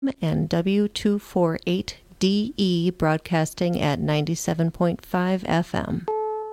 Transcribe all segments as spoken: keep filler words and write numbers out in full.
and W two forty-eight D E broadcasting at ninety-seven point five F M.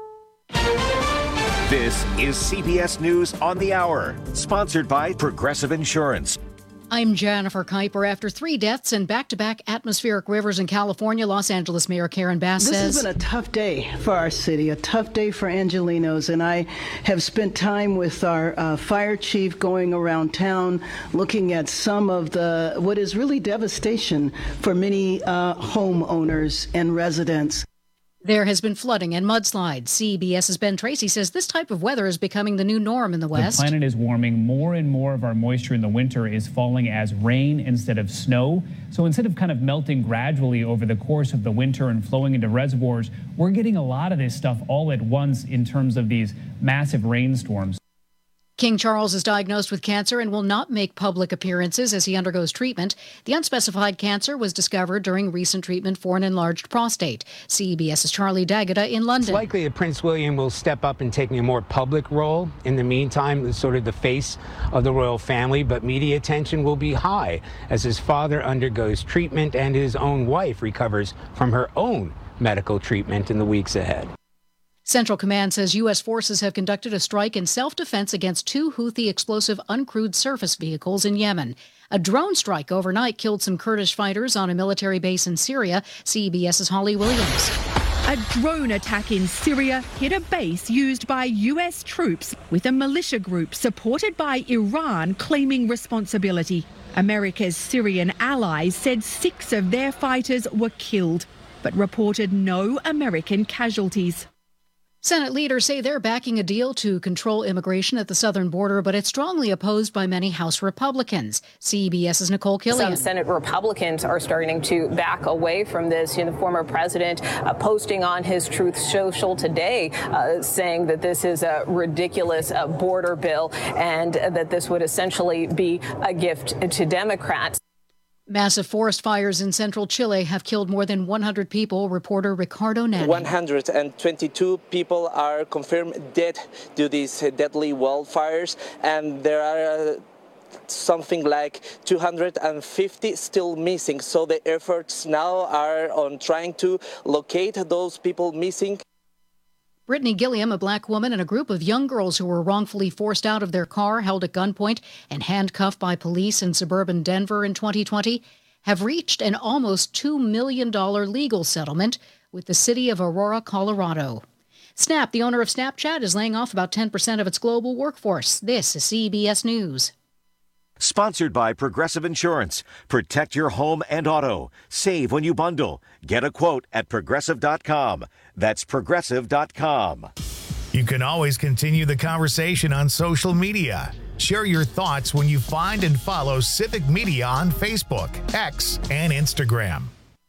This is C B S News on the Hour, sponsored by Progressive Insurance. I'm Jennifer Kuiper. After three deaths and back-to-back atmospheric rivers in California, Los Angeles Mayor Karen Bass this says... This has been a tough day for our city, a tough day for Angelenos, and I have spent time with our uh, fire chief going around town looking at some of the, what is really devastation for many uh, homeowners and residents. There has been flooding and mudslides. CBS's Ben Tracy says this type of weather is becoming the new norm in the West. The planet is warming. More and more of our moisture in the winter is falling as rain instead of snow. So instead of kind of melting gradually over the course of the winter and flowing into reservoirs, we're getting a lot of this stuff all at once in terms of these massive rainstorms. King Charles is diagnosed with cancer and will not make public appearances as he undergoes treatment. The unspecified cancer was discovered during recent treatment for an enlarged prostate. CBS's Charlie D'Agata in London. It's likely that Prince William will step up in taking a more public role. In the meantime, sort of the face of the royal family, but media attention will be high as his father undergoes treatment and his own wife recovers from her own medical treatment in the weeks ahead. Central Command says U S forces have conducted a strike in self-defense against two Houthi explosive uncrewed surface vehicles in Yemen. A drone strike overnight killed some Kurdish fighters on a military base in Syria. CBS's Holly Williams. A drone attack in Syria hit a base used by U S troops, with a militia group supported by Iran claiming responsibility. America's Syrian allies said six of their fighters were killed, but reported no American casualties. Senate leaders say they're backing a deal to control immigration at the southern border, but it's strongly opposed by many House Republicans. CBS's Nicole Killian. Some Senate Republicans are starting to back away from this. You know, the former president uh, posting on his Truth Social today uh, saying that this is a ridiculous uh, border bill and uh, that this would essentially be a gift to Democrats. Massive forest fires in central Chile have killed more than one hundred people. Reporter Ricardo Nani. one hundred twenty-two people are confirmed dead due to these deadly wildfires, and there are uh, something like two hundred fifty still missing. So the efforts now are on trying to locate those people missing. Brittany Gilliam, a black woman, and a group of young girls who were wrongfully forced out of their car, held at gunpoint, and handcuffed by police in suburban Denver in twenty twenty, have reached an almost two million dollars legal settlement with the city of Aurora, Colorado. Snap, the owner of Snapchat, is laying off about ten percent of its global workforce. This is C B S News. Sponsored by Progressive Insurance. Protect your home and auto. Save when you bundle. Get a quote at progressive dot com. That's progressive dot com. You can always continue the conversation on social media. Share your thoughts when you find and follow Civic Media on Facebook, X, and Instagram.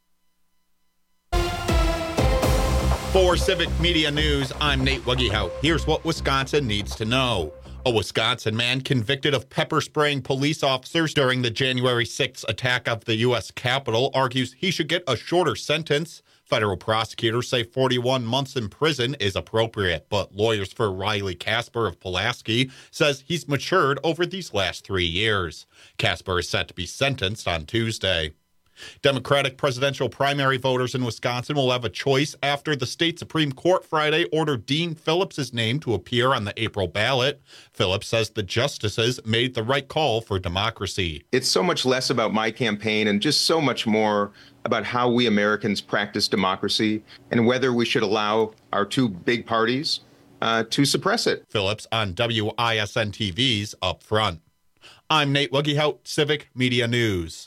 For Civic Media News, I'm Nate Wuggehout. Here's what Wisconsin needs to know. A Wisconsin man convicted of pepper spraying police officers during the January sixth attack of the U S Capitol argues he should get a shorter sentence. Federal prosecutors say forty-one months in prison is appropriate, but lawyers for Riley Casper of Pulaski says he's matured over these last three years. Casper is set to be sentenced on Tuesday. Democratic presidential primary voters in Wisconsin will have a choice after the state Supreme Court Friday ordered Dean Phillips' name to appear on the April ballot. Phillips says the justices made the right call for democracy. It's so much less about my campaign and just so much more about how we Americans practice democracy and whether we should allow our two big parties uh, to suppress it. Phillips on W I S N T V's Up Front. I'm Nate Wuggehout, Civic Media News.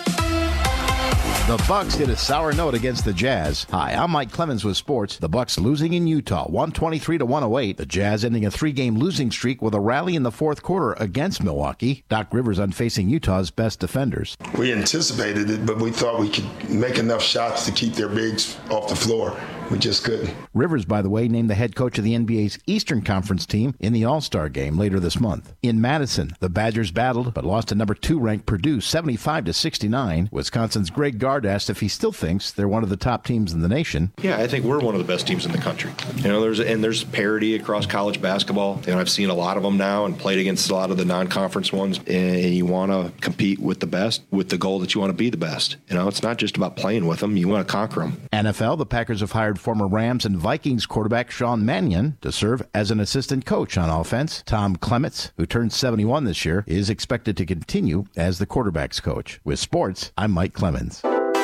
The Bucks hit a sour note against the Jazz. Hi, I'm Mike Clemens with sports. The Bucks losing in Utah, one twenty-three to one oh eight. The Jazz ending a three-game losing streak with a rally in the fourth quarter against Milwaukee. Doc Rivers unfacing Utah's best defenders. We anticipated it, but we thought we could make enough shots to keep their bigs off the floor. We just couldn't. Rivers, by the way, named the head coach of the N B A's Eastern Conference team in the All-Star game later this month. In Madison, the Badgers battled but lost to number two ranked Purdue seventy-five to sixty-nine. Wisconsin's Greg Gard asked if he still thinks they're one of the top teams in the nation. Yeah, I think we're one of the best teams in the country. You know, there's and there's parity across college basketball. You know, I've seen a lot of them now and played against a lot of the non-conference ones. And you want to compete with the best with the goal that you want to be the best. You know, it's not just about playing with them. You want to conquer them. N F L, the Packers have hired former Rams and Vikings quarterback Sean Mannion to serve as an assistant coach on offense. Tom Clements, who turned seventy-one this year, is expected to continue as the quarterback's coach. With sports, I'm Mike Clemens.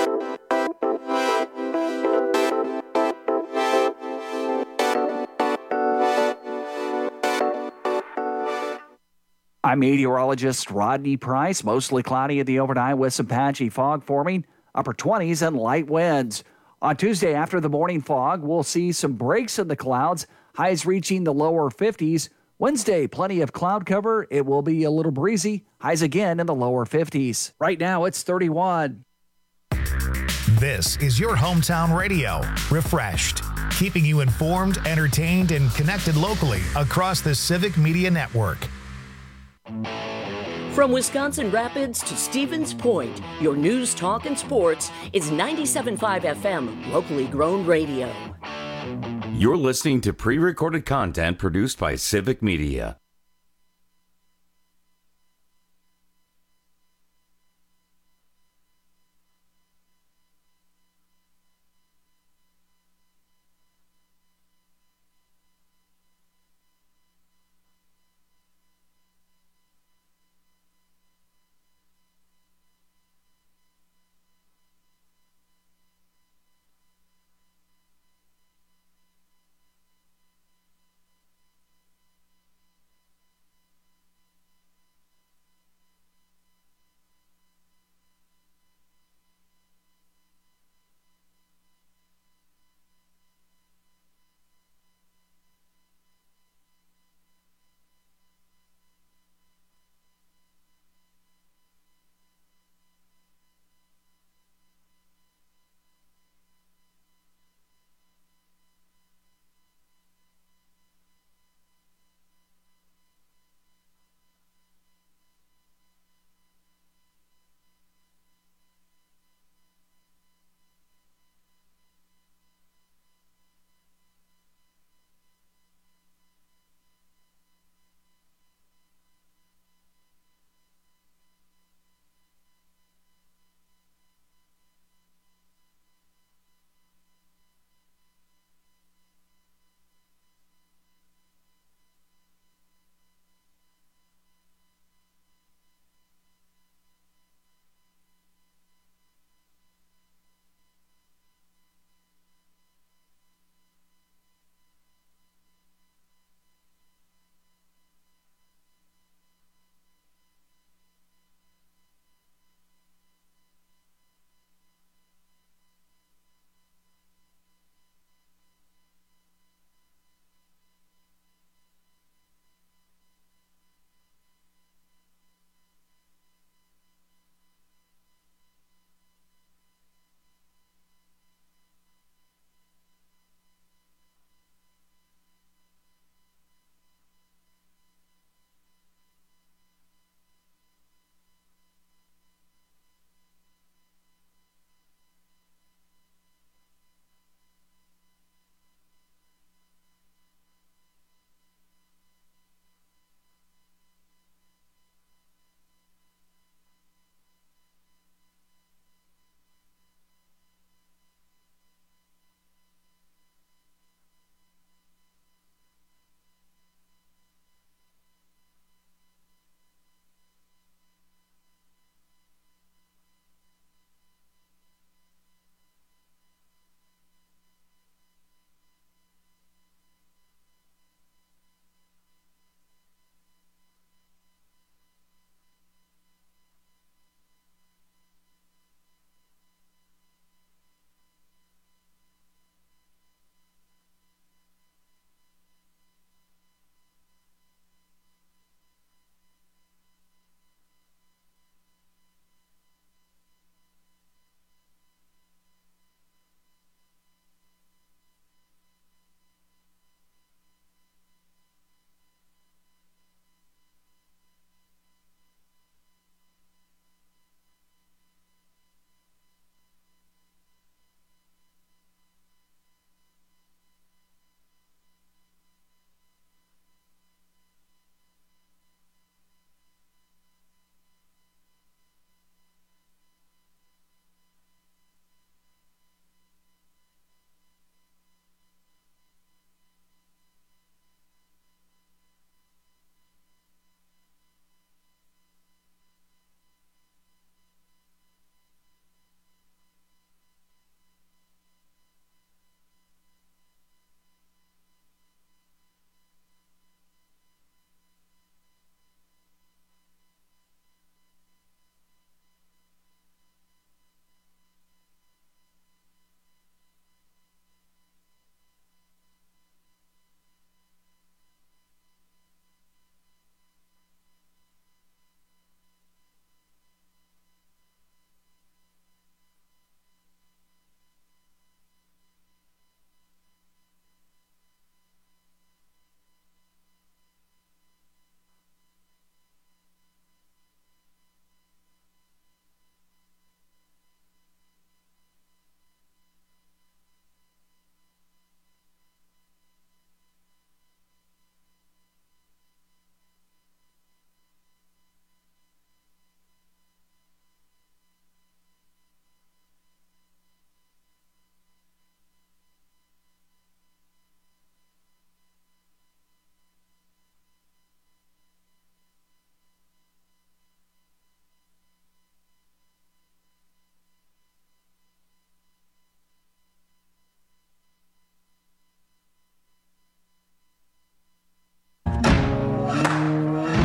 I'm meteorologist Rodney Price. Mostly cloudy in the overnight with some patchy fog forming, upper twenties and light winds. On Tuesday, after the morning fog, we'll see some breaks in the clouds, highs reaching the lower fifties. Wednesday, plenty of cloud cover. It will be a little breezy, highs again in the lower fifties. Right now, it's thirty-one. This is your hometown radio, Refreshed, keeping you informed, entertained, and connected locally across the Civic Media Network. From Wisconsin Rapids to Stevens Point, your news, talk, and sports is ninety-seven point five F M, locally grown radio. You're listening to pre-recorded content produced by Civic Media.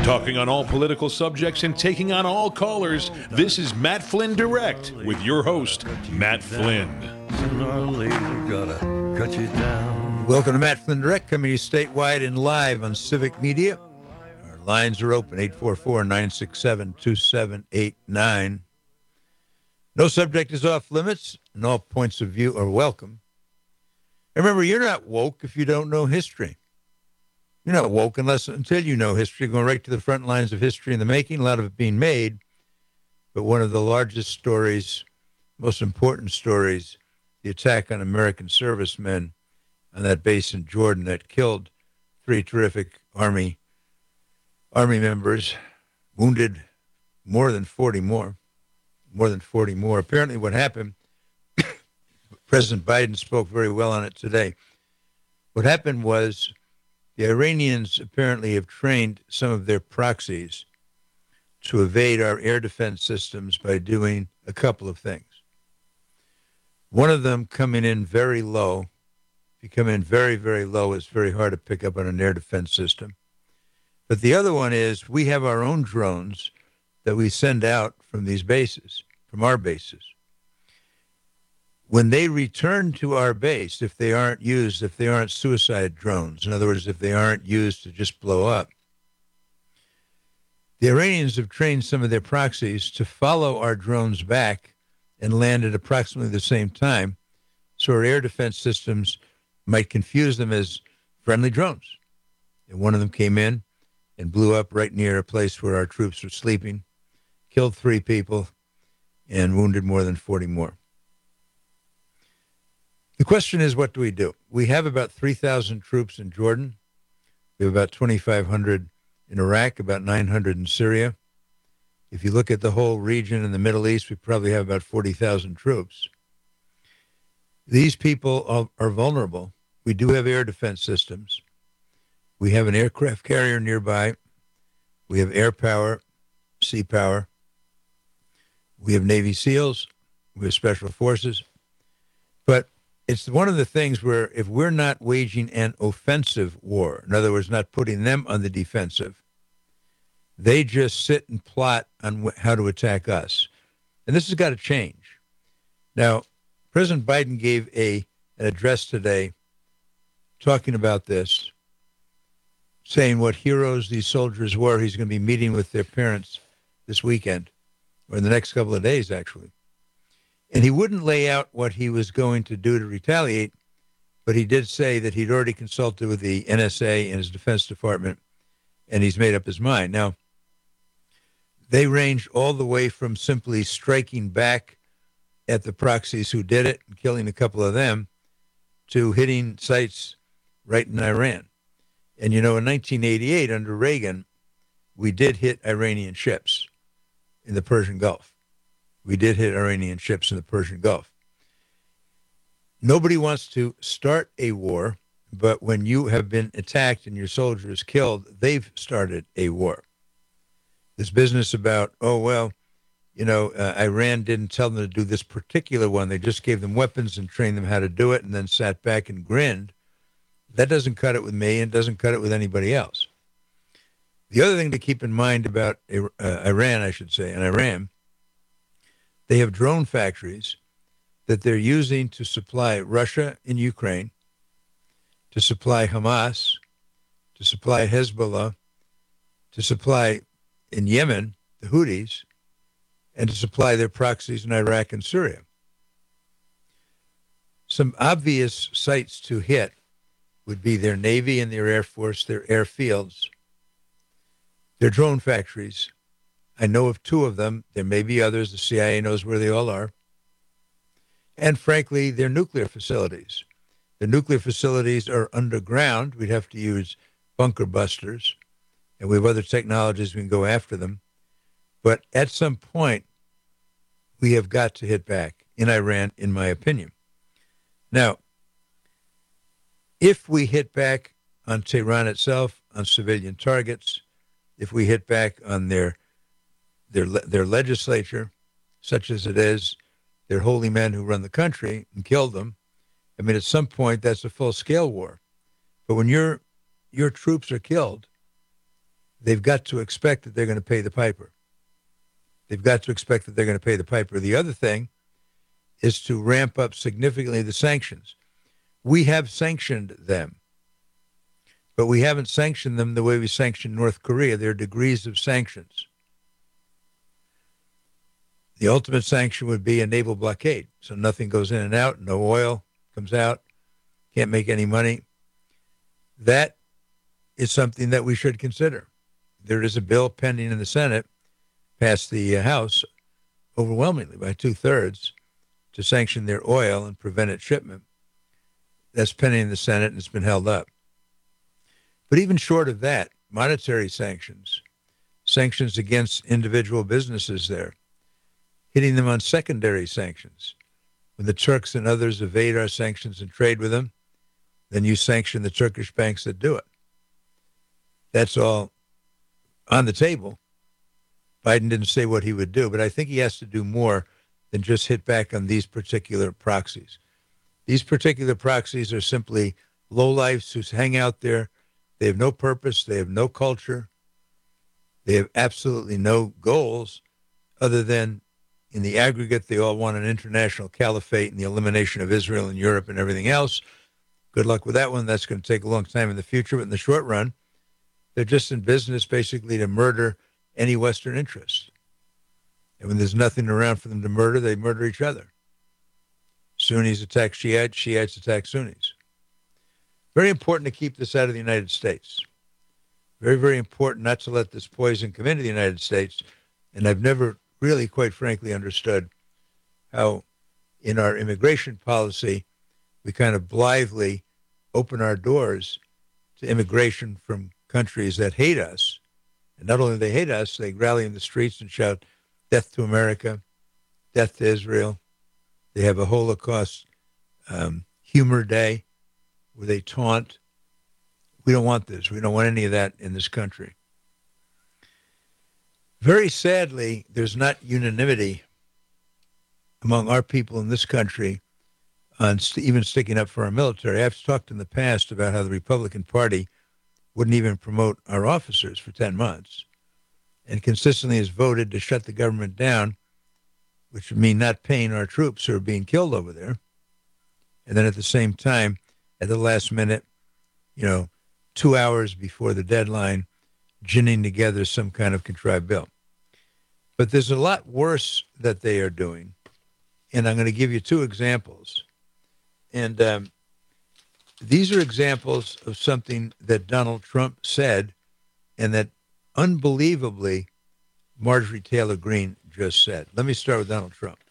Talking on all political subjects and taking on all callers, this is Matt Flynn Direct with your host, Matt Flynn. Welcome to Matt Flynn Direct, coming to you statewide and live on Civic Media. Our lines are open, eight four four, nine six seven, two seven eight nine. No subject is off limits, and all points of view are welcome. Remember, you're not woke if you don't know history. You're not woke unless until you know history, going right to the front lines of history in the making, a lot of it being made. But one of the largest stories, most important stories, the attack on American servicemen on that base in Jordan that killed three terrific Army Army members, wounded more than forty more, more than forty more. Apparently what happened, President Biden spoke very well on it today. What happened was the Iranians apparently have trained some of their proxies to evade our air defense systems by doing a couple of things. One of them coming in very low. If you come in very, very low, it's very hard to pick up on an air defense system. But the other one is we have our own drones that we send out from these bases, from our bases. When they return to our base, if they aren't used, if they aren't suicide drones, in other words, if they aren't used to just blow up, the Iranians have trained some of their proxies to follow our drones back and land at approximately the same time, so our air defense systems might confuse them as friendly drones. And one of them came in and blew up right near a place where our troops were sleeping, killed three people, and wounded more than forty more. The question is, what do we do? We have about three thousand troops in Jordan. We have about twenty-five hundred in Iraq, about nine hundred in Syria. If you look at the whole region in the Middle East, we probably have about forty thousand troops. These people are, are vulnerable. We do have air defense systems. We have an aircraft carrier nearby. We have air power, sea power. We have Navy SEALs. We have special forces. But it's one of the things where if we're not waging an offensive war, in other words, not putting them on the defensive, they just sit and plot on wh- how to attack us. And this has got to change. Now, President Biden gave a an address today talking about this, saying what heroes these soldiers were. He's going to be meeting with their parents this weekend, or in the next couple of days, actually. And he wouldn't lay out what he was going to do to retaliate, but he did say that he'd already consulted with the N S A and his Defense Department, and he's made up his mind. Now, they range all the way from simply striking back at the proxies who did it and killing a couple of them to hitting sites right in Iran. And, you know, in nineteen eighty-eight, under Reagan, we did hit Iranian ships in the Persian Gulf. We did hit Iranian ships in the Persian Gulf. Nobody wants to start a war, but when you have been attacked and your soldiers killed, they've started a war. This business about, oh, well, you know, uh, Iran didn't tell them to do this particular one. They just gave them weapons and trained them how to do it and then sat back and grinned. That doesn't cut it with me and doesn't cut it with anybody else. The other thing to keep in mind about uh, Iran, I should say, and Iran, they have drone factories that they're using to supply Russia in Ukraine, to supply Hamas, to supply Hezbollah, to supply in Yemen, the Houthis, and to supply their proxies in Iraq and Syria. Some obvious sites to hit would be their Navy and their Air Force, their airfields, their drone factories. I know of two of them. There may be others. The C I A knows where they all are. And frankly, their nuclear facilities. The nuclear facilities are underground. We'd have to use bunker busters, and we have other technologies we can go after them. But at some point, we have got to hit back in Iran, in my opinion. Now, if we hit back on Tehran itself, on civilian targets, if we hit back on their their their legislature, such as it is, their holy men who run the country, and killed them, I mean, at some point, that's a full-scale war. But when your your troops are killed, they've got to expect that they're going to pay the piper. They've got to expect that they're going to pay the piper. The other thing is to ramp up significantly the sanctions. We have sanctioned them, but we haven't sanctioned them the way we sanctioned North Korea. There are degrees of sanctions. The ultimate sanction would be a naval blockade. So nothing goes in and out, no oil comes out, can't make any money. That is something that we should consider. There is a bill pending in the Senate, passed the uh, House overwhelmingly by two-thirds to sanction their oil and prevent its shipment. That's pending in the Senate, and it's been held up. But even short of that, monetary sanctions, sanctions against individual businesses there, hitting them on secondary sanctions. When the Turks and others evade our sanctions and trade with them, then you sanction the Turkish banks that do it. That's all on the table. Biden didn't say what he would do, but I think he has to do more than just hit back on these particular proxies. These particular proxies are simply lowlifes who hang out there. They have no purpose. They have no culture. They have absolutely no goals other than, in the aggregate, they all want an international caliphate and the elimination of Israel and Europe and everything else. Good luck with that one. That's going to take a long time in the future. But in the short run, they're just in business basically to murder any Western interests. And when there's nothing around for them to murder, they murder each other. Sunnis attack Shiites, Shiites attack Sunnis. Very important to keep this out of the United States. Very, very important not to let this poison come into the United States. And I've never really, quite frankly, understood how in our immigration policy, we kind of blithely open our doors to immigration from countries that hate us. And not only do they hate us, they rally in the streets and shout, death to America, death to Israel. They have a Holocaust um, humor day where they taunt. We don't want this. We don't want any of that in this country. Very sadly, there's not unanimity among our people in this country on st- even sticking up for our military. I've talked in the past about how the Republican Party wouldn't even promote our officers for ten months and consistently has voted to shut the government down, which would mean not paying our troops who are being killed over there. And then at the same time, at the last minute, you know, two hours before the deadline, ginning together some kind of contrived bill. But there's a lot worse that they are doing. And I'm going to give you two examples. And um, these are examples of something that Donald Trump said and that unbelievably Marjorie Taylor Greene just said. Let me start with Donald Trump.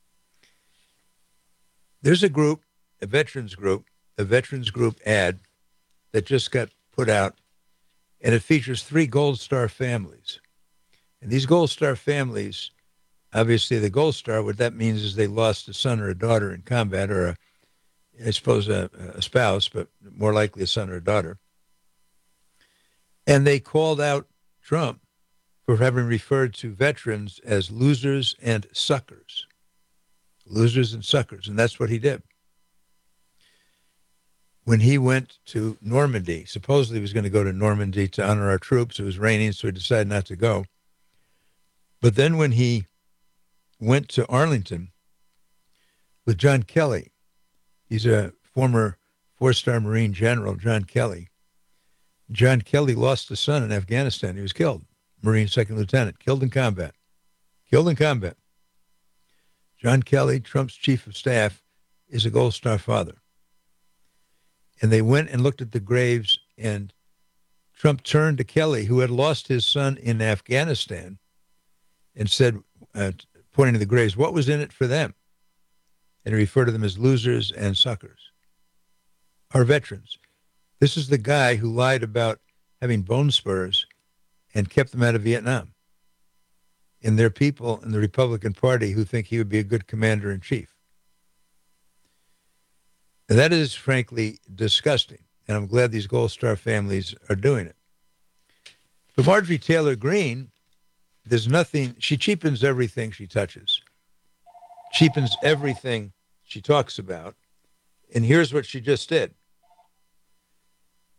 There's a group, a veterans group, a veterans group ad that just got put out, and it features three Gold Star families. And these Gold Star families, obviously the Gold Star, what that means is they lost a son or a daughter in combat, or a, I suppose a, a spouse, but more likely a son or a daughter. And they called out Trump for having referred to veterans as losers and suckers. Losers and suckers, and that's what he did. When he went to Normandy, supposedly he was going to go to Normandy to honor our troops. It was raining, so he decided not to go. But then when he went to Arlington with John Kelly, he's a former four-star Marine general, John Kelly. John Kelly lost a son in Afghanistan. He was killed. Marine second lieutenant, killed in combat. Killed in combat. John Kelly, Trump's chief of staff, is a Gold Star father. And they went and looked at the graves, and Trump turned to Kelly, who had lost his son in Afghanistan, and said, uh, pointing to the graves, what was in it for them? And he referred to them as losers and suckers. Our veterans. This is the guy who lied about having bone spurs and kept them out of Vietnam. And there are people in the Republican Party who think he would be a good commander-in-chief. And that is, frankly, disgusting. And I'm glad these Gold Star families are doing it. But Marjorie Taylor Greene, there's nothing, she cheapens everything she touches. Cheapens everything she talks about. And here's what she just did.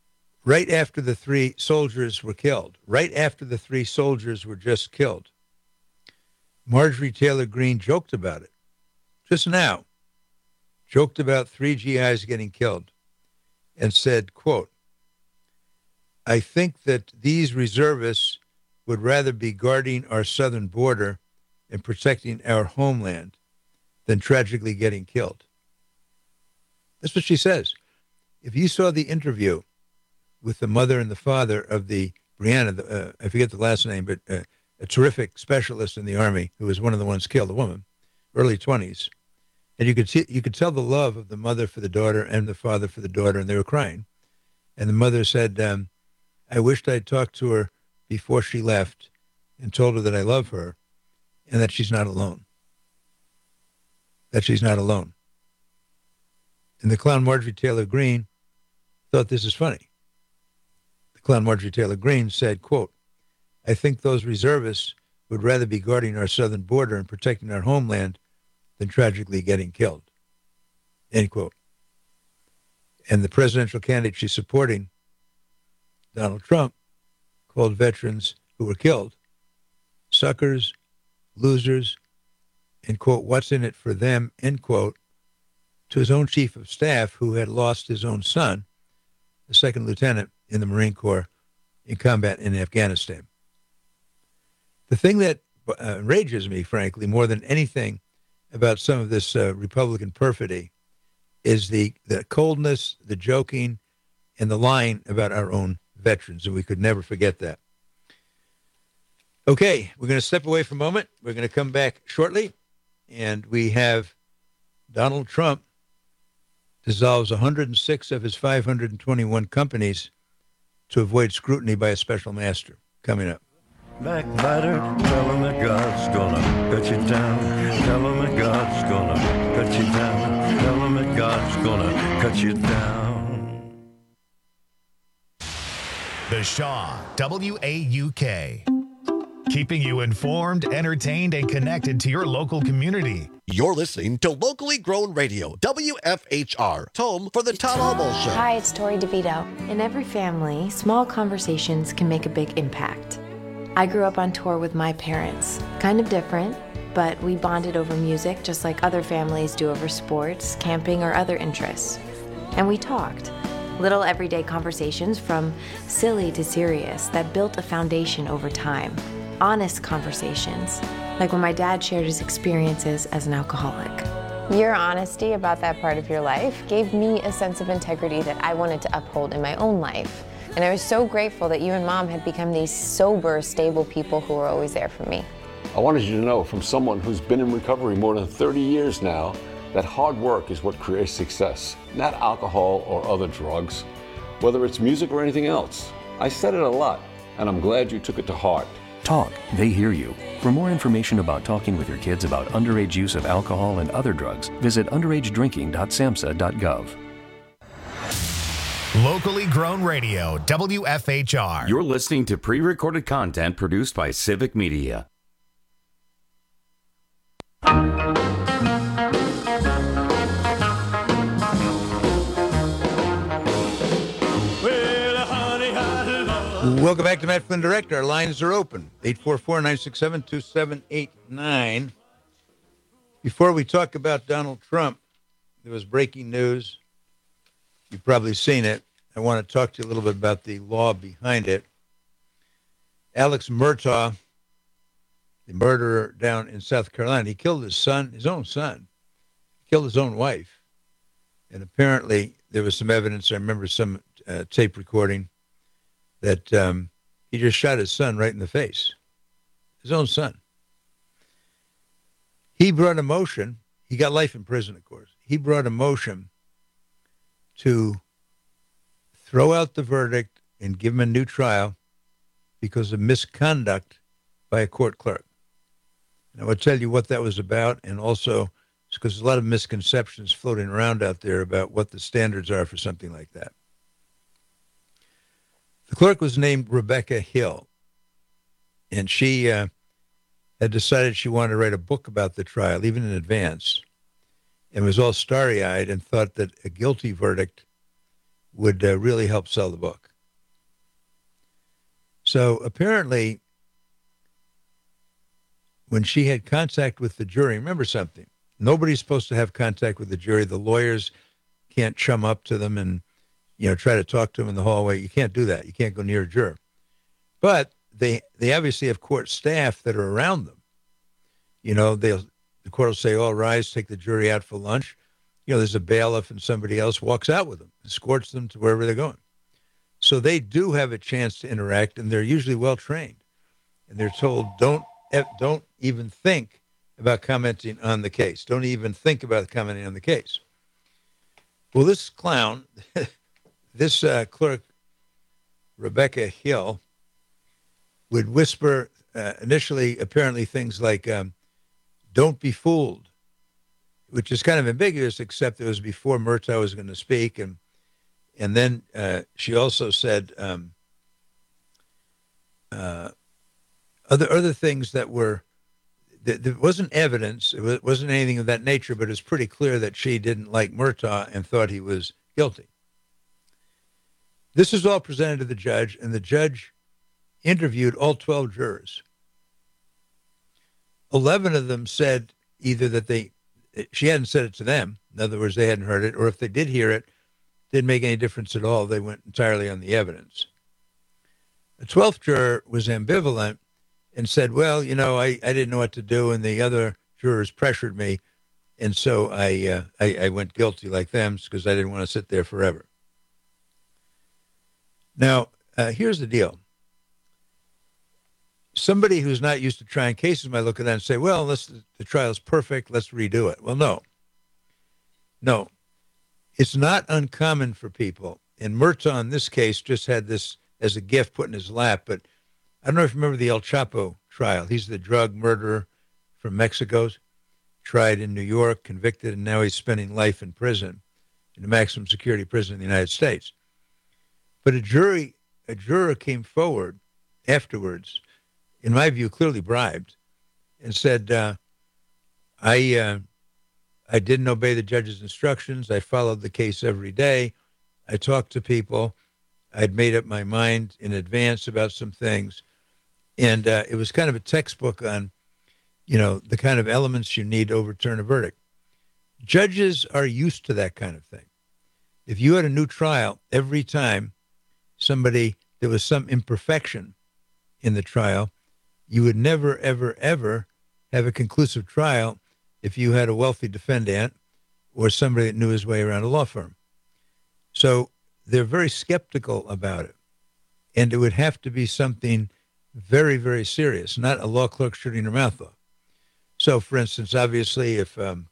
right after the three soldiers were killed, right after the three soldiers were just killed, Marjorie Taylor Greene joked about it. Just now, joked about three G Is getting killed and said, quote, I think that these reservists would rather be guarding our southern border and protecting our homeland than tragically getting killed. That's what she says. If you saw the interview with the mother and the father of the Brianna, the, uh, I forget the last name, but uh, a terrific specialist in the Army who was one of the ones killed, a woman, early twenties. And you could see, you could tell the love of the mother for the daughter and the father for the daughter, and they were crying. And the mother said, um, I wished I'd talked to her before she left and told her that I love her and that she's not alone. That she's not alone. And the clown Marjorie Taylor Greene thought this is funny. The clown Marjorie Taylor Greene said, quote, I think those reservists would rather be guarding our southern border and protecting our homeland than tragically getting killed. End quote. And the presidential candidate she's supporting, Donald Trump, called veterans who were killed suckers, losers, and, quote, what's in it for them, end quote, to his own chief of staff who had lost his own son, the second lieutenant in the Marine Corps, in combat in Afghanistan. The thing that uh, enrages me, frankly, more than anything about some of this uh, Republican perfidy is the, the coldness, the joking, and the lying about our own veterans, and we could never forget that. Okay, we're going to step away for a moment. We're going to come back shortly, and we have Donald Trump dissolves one hundred six of his five hundred twenty-one companies to avoid scrutiny by a special master. Coming up. Backbiter, tell him that God's gonna cut you down. Tell him that God's gonna cut you down. Tell him that God's gonna cut you down. The Shaw, W A U K. Keeping you informed, entertained, and connected to your local community. You're listening to locally grown radio, W F H R, home for the Todd Albo Show. Hi, it's Tori DeVito. In every family, small conversations can make a big impact. I grew up on tour with my parents. Kind of different, but we bonded over music just like other families do over sports, camping, or other interests. And we talked. Little everyday conversations from silly to serious that built a foundation over time. Honest conversations, like when my dad shared his experiences as an alcoholic. Your honesty about that part of your life gave me a sense of integrity that I wanted to uphold in my own life. And I was so grateful that you and Mom had become these sober, stable people who were always there for me. I wanted you to know from someone who's been in recovery more than thirty years now that hard work is what creates success, not alcohol or other drugs, whether it's music or anything else. I said it a lot, and I'm glad you took it to heart. Talk, they hear you. For more information about talking with your kids about underage use of alcohol and other drugs, visit underage drinking dot samhsa dot gov. Locally grown radio, W F H R. You're listening to pre-recorded content produced by Civic Media. Welcome back to Matt Flynn Direct. Our lines are open. eight four four, nine six seven, two seven eight nine. Before we talk about Donald Trump, there was breaking news. You've probably seen it. I want to talk to you a little bit about the law behind it. Alex Murtaugh, the murderer down in South Carolina, he killed his son, his own son. He killed his own wife. And apparently there was some evidence, I remember some uh, tape recording, that um, he just shot his son right in the face, his own son. He brought a motion. He got life in prison, of course. He brought a motion to throw out the verdict and give him a new trial because of misconduct by a court clerk. And I will tell you what that was about, and also it's because there's a lot of misconceptions floating around out there about what the standards are for something like that. The clerk was named Rebecca Hill, and she uh, had decided she wanted to write a book about the trial, even in advance, and was all starry-eyed and thought that a guilty verdict would uh, really help sell the book. So apparently, when she had contact with the jury, remember something, nobody's supposed to have contact with the jury. The lawyers can't chum up to them and, you know, try to talk to them in the hallway. You can't do that. You can't go near a juror. But they they obviously have court staff that are around them. You know, they'll the court will say, all rise, take the jury out for lunch. You know, there's a bailiff and somebody else walks out with them, escorts them to wherever they're going. So they do have a chance to interact, and they're usually well trained. And they're told, don't don't even think about commenting on the case. Don't even think about commenting on the case. Well, this clown, this uh, clerk, Rebecca Hill, would whisper uh, initially, apparently, things like, um, don't be fooled, which is kind of ambiguous, except it was before Murtaugh was going to speak. And and then uh, she also said um, uh, other other things that were, th- there wasn't evidence, it wasn't anything of that nature, but it's pretty clear that she didn't like Murtaugh and thought he was guilty. This is all presented to the judge, and the judge interviewed all twelve jurors. eleven of them said either that they, she hadn't said it to them, in other words, they hadn't heard it, or if they did hear it, didn't make any difference at all. They went entirely on the evidence. The twelfth juror was ambivalent and said, well, you know, I, I didn't know what to do, and the other jurors pressured me, and so I, uh, I, I went guilty like them because I didn't want to sit there forever. Now, uh, here's the deal. Somebody who's not used to trying cases might look at that and say, well, let's, the trial's perfect, let's redo it. Well, no. No. It's not uncommon for people, and Murtaugh in this case just had this as a gift put in his lap, but I don't know if you remember the El Chapo trial. He's the drug murderer from Mexico, tried in New York, convicted, and now he's spending life in prison, in a maximum security prison in the United States. But a jury, a juror came forward afterwards, in my view, clearly bribed, and said, uh, I uh, I didn't obey the judge's instructions. I followed the case every day. I talked to people. I'd made up my mind in advance about some things. And uh, it was kind of a textbook on, you know, the kind of elements you need to overturn a verdict. Judges are used to that kind of thing. If you had a new trial every time somebody, there was some imperfection in the trial, you would never, ever, ever have a conclusive trial if you had a wealthy defendant or somebody that knew his way around a law firm. So they're very skeptical about it. And it would have to be something very, very serious, not a law clerk shooting her mouth off. So, for instance, obviously, if um,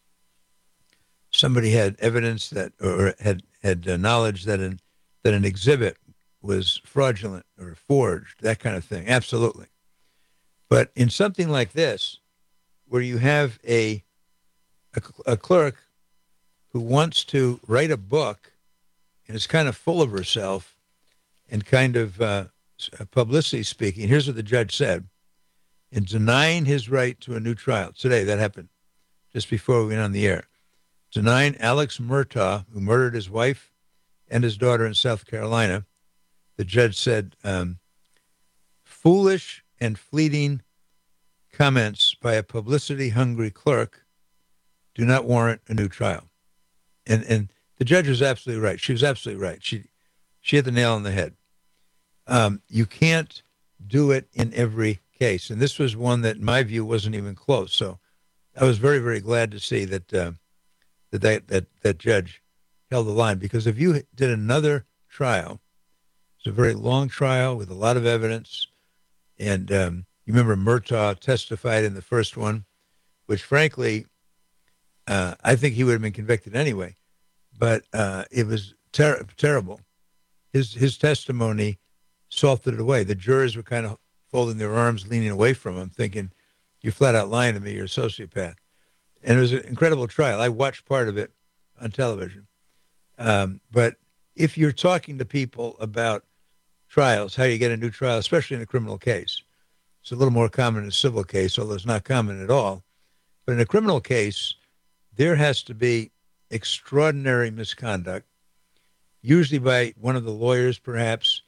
somebody had evidence that, or had, had uh, knowledge that an, that an exhibit was fraudulent or forged, that kind of thing, absolutely. But in something like this, where you have a, a, a clerk who wants to write a book and is kind of full of herself and kind of uh, publicity speaking, here's what the judge said. In denying his right to a new trial, today that happened just before we went on the air, denying Alex Murtaugh, who murdered his wife and his daughter in South Carolina, the judge said, um, foolish and fleeting comments by a publicity-hungry clerk do not warrant a new trial. And and the judge was absolutely right. She was absolutely right. She she hit the nail on the head. Um, you can't do it in every case. And this was one that, in my view, wasn't even close. So I was very, very glad to see that uh, that, that that that judge held the line. Because if you did another trial, it's a very long trial with a lot of evidence, and um, you remember Murtaugh testified in the first one, which frankly, uh, I think he would have been convicted anyway. But uh, it was ter- terrible. His his testimony salted it away. The jurors were kind of folding their arms, leaning away from him, thinking, you're flat out lying to me, you're a sociopath. And it was an incredible trial. I watched part of it on television. Um, but if you're talking to people about trials, how you get a new trial, especially in a criminal case, it's a little more common in a civil case, although it's not common at all. But in a criminal case, there has to be extraordinary misconduct, usually by one of the lawyers, perhaps,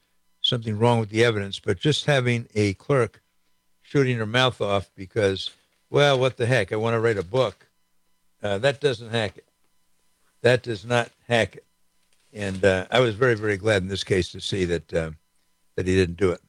something wrong with the evidence, but just having a clerk shooting her mouth off because, well, what the heck, I want to write a book, uh, that doesn't hack it. That does not hack it. And uh, I was very, very glad in this case to see that uh, that he didn't do it.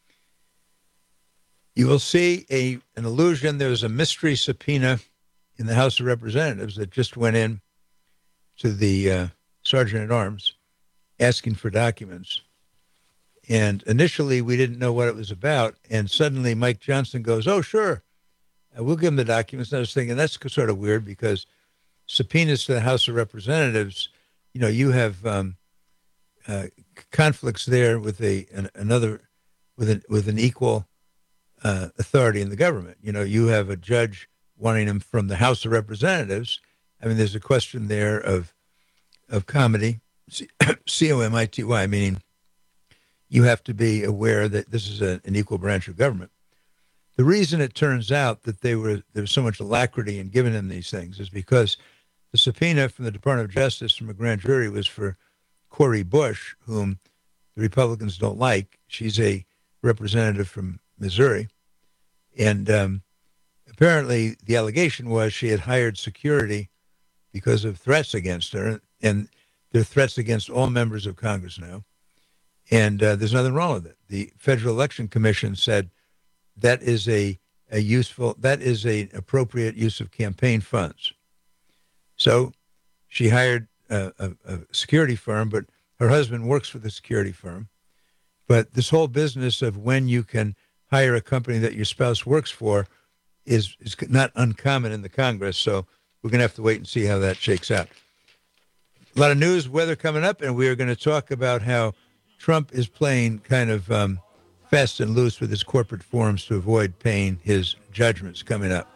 You will see a an allusion. There was a mystery subpoena in the House of Representatives that just went in to the uh, Sergeant-at-Arms asking for documents. And initially, we didn't know what it was about. And suddenly, Mike Johnson goes, oh, sure, uh, we'll give him the documents. And I was thinking, that's sort of weird because subpoenas to the House of Representatives, you know, you have um, uh, conflicts there with a an, another, with an, with an equal uh, authority in the government. You know, you have a judge wanting him from the House of Representatives. I mean, there's a question there of of comity, C O M I T Y, meaning you have to be aware that this is a, an equal branch of government. The reason it turns out that they were there was so much alacrity in giving them these things is because the subpoena from the Department of Justice from a grand jury was for Cori Bush, whom the Republicans don't like. She's a representative from Missouri. And um, apparently the allegation was she had hired security because of threats against her. And there are threats against all members of Congress now. And uh, there's nothing wrong with it. The Federal Election Commission said that is a, a useful, that is an appropriate use of campaign funds. So she hired a, a, a security firm, but her husband works for the security firm. But this whole business of when you can hire a company that your spouse works for is, is not uncommon in the Congress. So we're going to have to wait and see how that shakes out. A lot of news, weather coming up, and we are going to talk about how Trump is playing kind of um, fast and loose with his corporate forums to avoid paying his judgments coming up.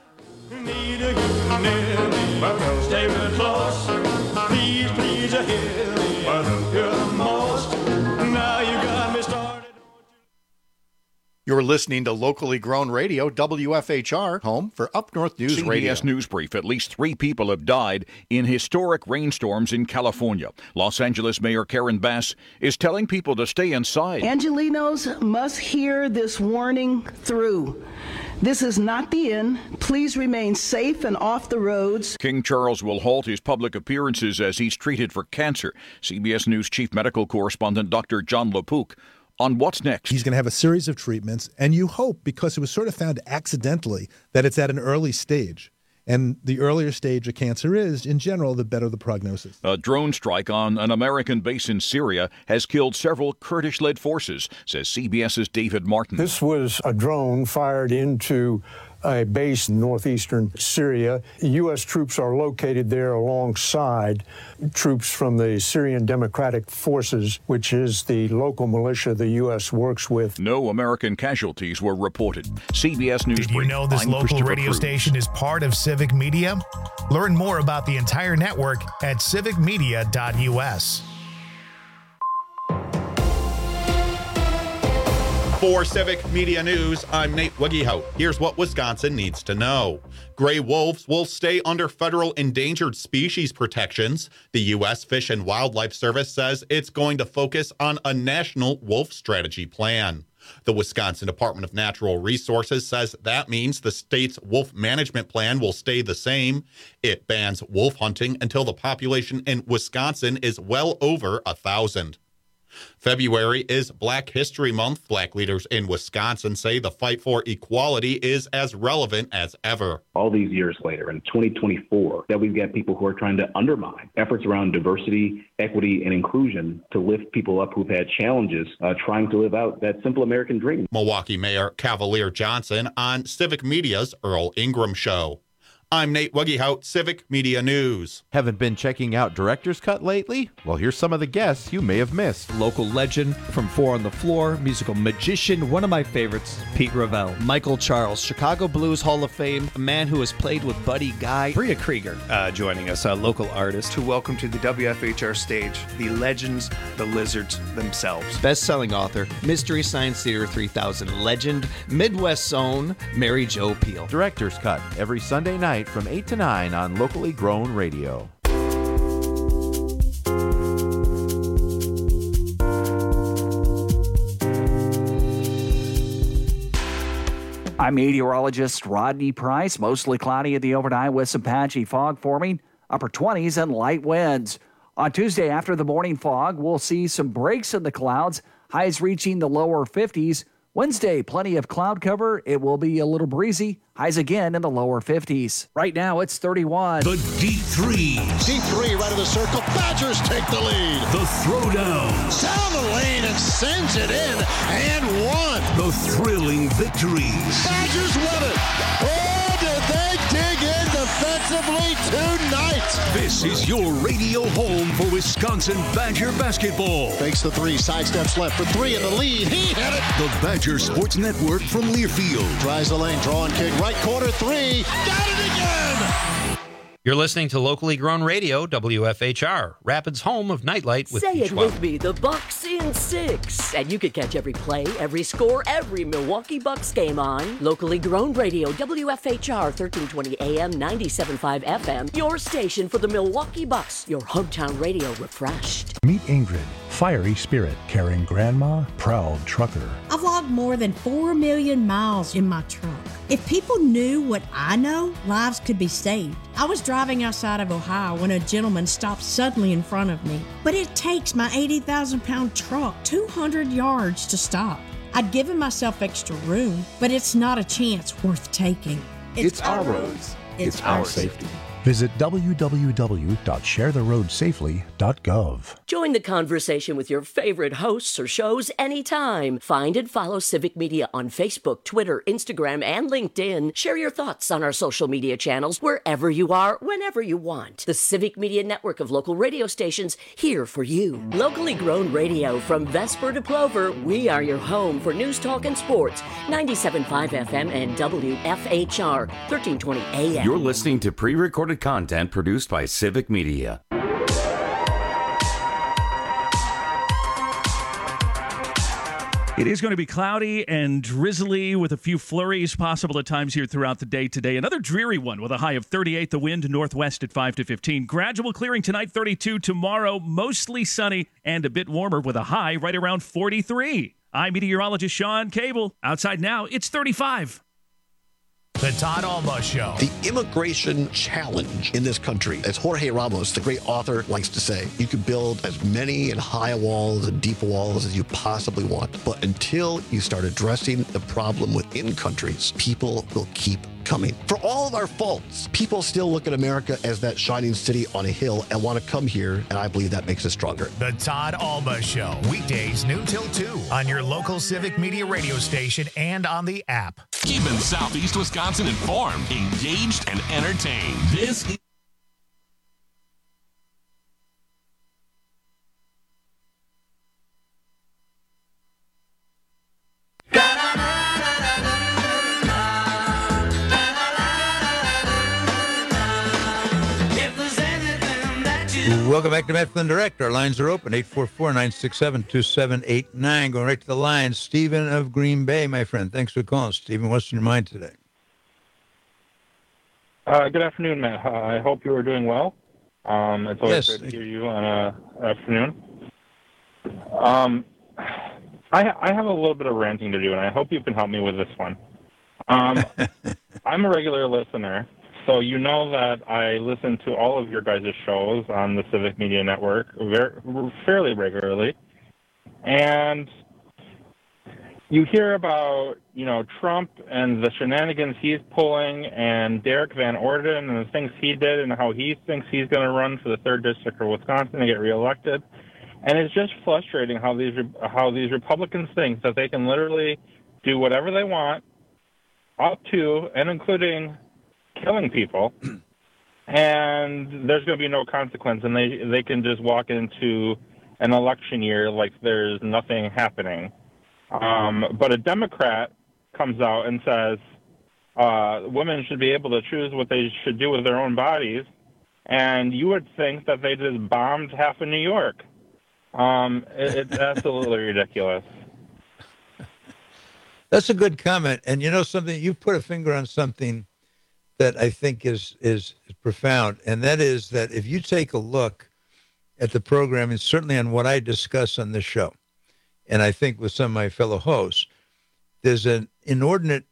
Stay real close. Please, please, you hear me. You're the most. Now you got me started. You're listening to locally grown radio, W F H R, home for Up North News C B S Radio. C B S News Brief. At least three people have died in historic rainstorms in California. Los Angeles Mayor Karen Bass is telling people to stay inside. Angelenos must hear this warning through. This is not the end. Please remain safe and off the roads. King Charles will halt his public appearances as he's treated for cancer. C B S News Chief Medical Correspondent Doctor John LaPook on what's next. He's going to have a series of treatments, and you hope, because it was sort of found accidentally, that it's at an early stage. And the earlier stage a cancer is, in general, the better the prognosis. A drone strike on an American base in Syria has killed several Kurdish-led forces, says CBS's David Martin. This was a drone fired into a base in northeastern Syria. U S troops are located there alongside troops from the Syrian Democratic Forces, which is the local militia the U S works with. No American casualties were reported. C B S News Did you Brief. know this I'm local radio Cruz. station is part of Civic Media? Learn more about the entire network at civic media dot U S. For Civic Media News, I'm Nate Wiggyhout. Here's what Wisconsin needs to know. Gray wolves will stay under federal endangered species protections. The U S Fish and Wildlife Service says it's going to focus on a national wolf strategy plan. The Wisconsin Department of Natural Resources says that means the state's wolf management plan will stay the same. It bans wolf hunting until the population in Wisconsin is well over a thousand. February is Black History Month. Black leaders in Wisconsin say the fight for equality is as relevant as ever. All these years later, in twenty twenty-four, that we've got people who are trying to undermine efforts around diversity, equity, and inclusion to lift people up who've had challenges uh, trying to live out that simple American dream. Milwaukee Mayor Cavalier Johnson on Civic Media's Earl Ingram Show. I'm Nate Wiggyhout, Civic Media News. Haven't been checking out Director's Cut lately? Well, here's some of the guests you may have missed. Local legend from Four on the Floor, musical magician, one of my favorites, Pete Ravel. Michael Charles, Chicago Blues Hall of Fame, a man who has played with Buddy Guy. Bria Krieger uh, joining us, a local artist. To welcome to the W F H R stage, the legends, the lizards themselves. Best-selling author, Mystery Science Theater three thousand legend, Midwest's own Mary Jo Pehl. Director's Cut, every Sunday night from eight to nine on Locally Grown Radio. I'm meteorologist Rodney Price. Mostly cloudy in the overnight with some patchy fog forming, upper twenties and light winds. On Tuesday, after the morning fog, we'll see some breaks in the clouds, highs reaching the lower fifties. Wednesday, plenty of cloud cover. It will be a little breezy. Highs again in the lower fifties. Right now, it's thirty-one. The deep threes. Deep three right of the circle. Badgers take the lead. The throwdown. Down the lane and sends it in and one. The thrilling victories. Badgers win it. Oh, did they dig in defensively tonight? This is your radio home for Wisconsin Badger basketball. Fakes the three, sidesteps left for three in the lead. He hit it. The Badger Sports Network from Learfield. Tries the lane, drawing kick, right corner three. Got it again. You're listening to locally grown radio, W F H R, Rapids' home of Nightlight with Say Beach it Wild. with me, the Bucks in six. And you can catch every play, every score, every Milwaukee Bucks game on locally grown radio, W F H R, thirteen twenty A M, ninety-seven point five F M. Your station for the Milwaukee Bucks, your hometown radio refreshed. Meet Ingrid, fiery spirit, caring grandma, proud trucker. I've logged more than four million miles in my truck. If people knew what I know, lives could be saved. I was driving outside of Ohio when a gentleman stopped suddenly in front of me. But it takes my eighty thousand pound truck two hundred yards to stop. I'd given myself extra room, but it's not a chance worth taking. It's our roads. It's, It's our our safety. Visit w w w dot share the road safely dot gov. Join the conversation with your favorite hosts or shows anytime. Find and follow Civic Media on Facebook, Twitter, Instagram, and LinkedIn. Share your thoughts on our social media channels wherever you are, whenever you want. The Civic Media network of local radio stations here for you. Locally grown radio from Vesper to Plover, we are your home for news, talk, and sports. ninety-seven point five F M and W F H R, thirteen twenty A M. You're listening to pre-recorded content produced by Civic Media. It is going to be cloudy and drizzly with a few flurries possible at times here throughout the day today. Another dreary one with a high of thirty-eight, the wind northwest at five to fifteen. Gradual clearing tonight, thirty-two. Tomorrow, mostly sunny and a bit warmer with a high right around forty-three. I'm meteorologist Sean Cable. Outside now, it's thirty-five. The Todd Alma Show. The immigration challenge in this country, as Jorge Ramos, the great author, likes to say, you can build as many and high walls and deep walls as you possibly want. But until you start addressing the problem within countries, people will keep coming. For all of our faults, people still look at America as that shining city on a hill and want to come here, and I believe that makes us stronger. The Todd Alma Show. Weekdays noon till two on your local Civic Media radio station and on the app. Keeping Southeast Wisconsin informed, engaged, and entertained. This is Welcome back to Met Flynn Direct. Our lines are open, eight four four, nine six seven, two seven eight nine. Going right to the line, Stephen of Green Bay, my friend. Thanks for calling, Stephen. What's in your mind today? Uh, good afternoon, Matt. Uh, I hope you are doing well. Um, it's always Yes. great to hear you on a afternoon. Um, I, I have a little bit of ranting to do, and I hope you can help me with this one. Um, I'm a regular listener, so you know that I listen to all of your guys' shows on the Civic Media Network very, fairly regularly. And you hear about, you know, Trump and the shenanigans he's pulling and Derek Van Orden and the things he did and how he thinks he's going to run for the third district of Wisconsin to get reelected. And it's just frustrating how these how these Republicans think that they can literally do whatever they want, up to and including killing people, and there's going to be no consequence, and they they can just walk into an election year like there's nothing happening. Um, but a Democrat comes out and says uh, women should be able to choose what they should do with their own bodies, and you would think that they just bombed half of New York. Um, it, it's absolutely ridiculous. That's a good comment. And you know something, you put a finger on something that I think is, is is profound, and that is that if you take a look at the program, and certainly on what I discuss on this show, and I think with some of my fellow hosts, there's an inordinate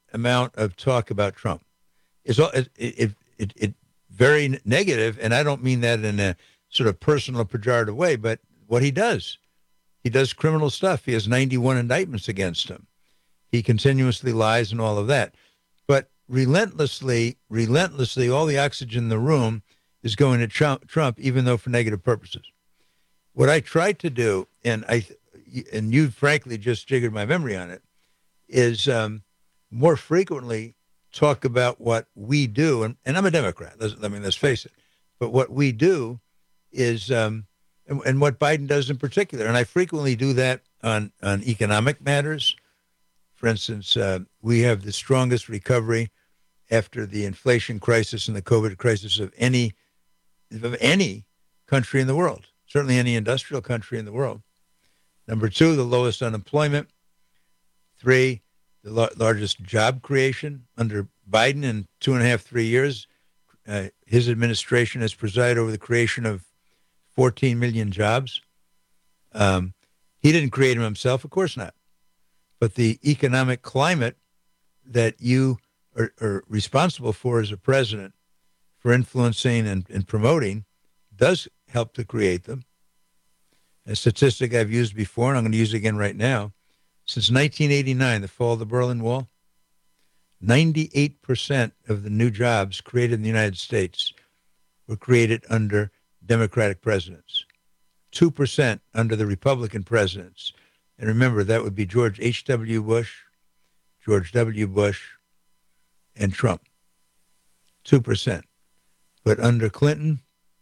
amount of talk about Trump. It's all, it, it, it, it very negative, and I don't mean that in a sort of personal, pejorative way, but what he does. He does criminal stuff. He has ninety-one indictments against him. He continuously lies and all of that. But relentlessly, relentlessly, all the oxygen in the room is going to Trump, Trump, even though for negative purposes. What I tried to do, and I, and you frankly just jiggered my memory on it, is um, more frequently talk about what we do. And, and I'm a Democrat. Let's, I mean, let's face it. But what we do is, um, and, and what Biden does in particular, and I frequently do that on, on economic matters. For instance, uh, we have the strongest recovery after the inflation crisis and the COVID crisis of any of any country in the world, certainly any industrial country in the world. Number two, the lowest unemployment. Three, the la- largest job creation under Biden in two and a half, three years. Uh, his administration has presided over the creation of fourteen million jobs. Um, he didn't create them himself, of course not. But the economic climate that you are, are responsible for as a president, for influencing and, and promoting, does help to create them. A statistic I've used before, and I'm going to use it again right now. Since nineteen eighty-nine, the fall of the Berlin Wall, ninety-eight percent of the new jobs created in the United States were created under Democratic presidents, two percent under the Republican presidents. And remember, that would be George H W. Bush, George W. Bush, and Trump, two percent. But under Clinton,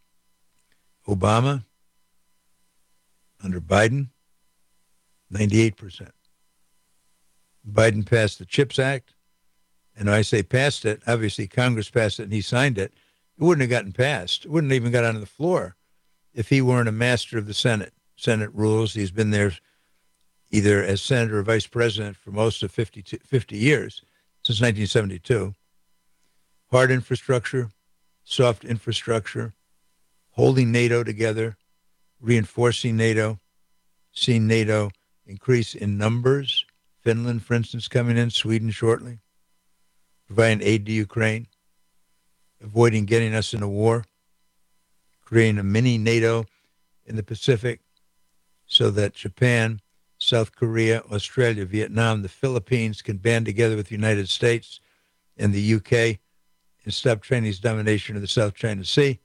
Obama, under Biden, ninety-eight percent. Biden passed the CHIPS Act, and I say passed it, obviously Congress passed it and he signed it. It wouldn't have gotten passed. It wouldn't have even got onto the floor if he weren't a master of the Senate. Senate rules. He's been there either as senator or vice president for most of fifty, fifty years, since nineteen seventy-two. Hard infrastructure, soft infrastructure, holding NATO together, reinforcing NATO, seeing NATO increase in numbers. Finland, for instance, coming in, Sweden shortly, providing aid to Ukraine, avoiding getting us in a war, creating a mini NATO in the Pacific so that Japan, South Korea, Australia, Vietnam, the Philippines can band together with the United States and the U K and stop Chinese domination of the South China Sea.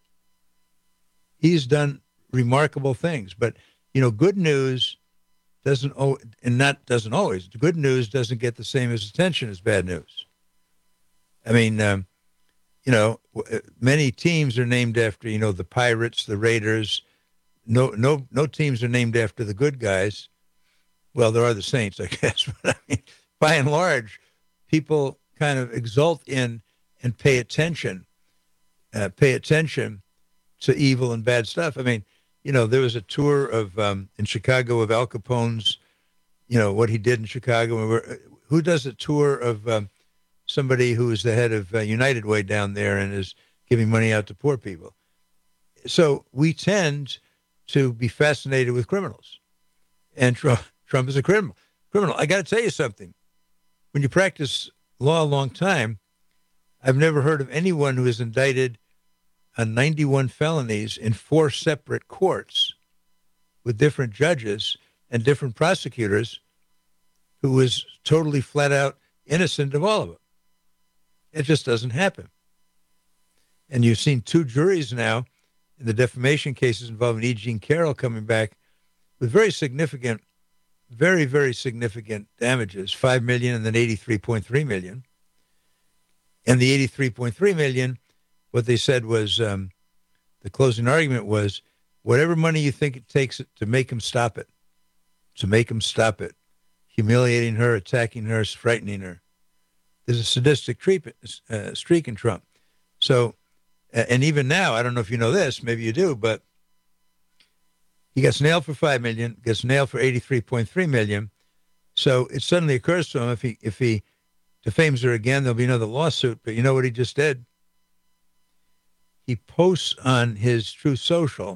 He's done remarkable things. But, you know, good news doesn't, and not doesn't always, good news doesn't get the same as attention as bad news. I mean, um, you know, many teams are named after, you know, the Pirates, the Raiders. No, no, no teams are named after the good guys. Well, there are the Saints, I guess. But I mean, by and large, people kind of exult in and pay attention, uh, pay attention to evil and bad stuff. I mean, you know, there was a tour of um, in Chicago of Al Capone's, you know, what he did in Chicago. We were, who does a tour of um, somebody who is the head of uh, United Way down there and is giving money out to poor people? So we tend to be fascinated with criminals, and Trump, Trump is a criminal. Criminal. I got to tell you something. When you practice law a long time, I've never heard of anyone who is indicted on ninety-one felonies in four separate courts with different judges and different prosecutors who is totally flat out innocent of all of them. It just doesn't happen. And you've seen two juries now in the defamation cases involving E. Jean Carroll coming back with very significant, very, very significant damages, five million dollars and then eighty-three point three million dollars. And the eighty-three point three million dollars, what they said was, um, the closing argument was, whatever money you think it takes to make him stop it, to make him stop it, humiliating her, attacking her, frightening her. There's a sadistic treat, uh, streak in Trump. So, uh, and even now, I don't know if you know this, maybe you do, but he gets nailed for five million dollars, gets nailed for eighty-three point three million dollars. So it suddenly occurs to him, if he if he defames her again, there'll be another lawsuit. But you know what he just did? He posts on his Truth Social,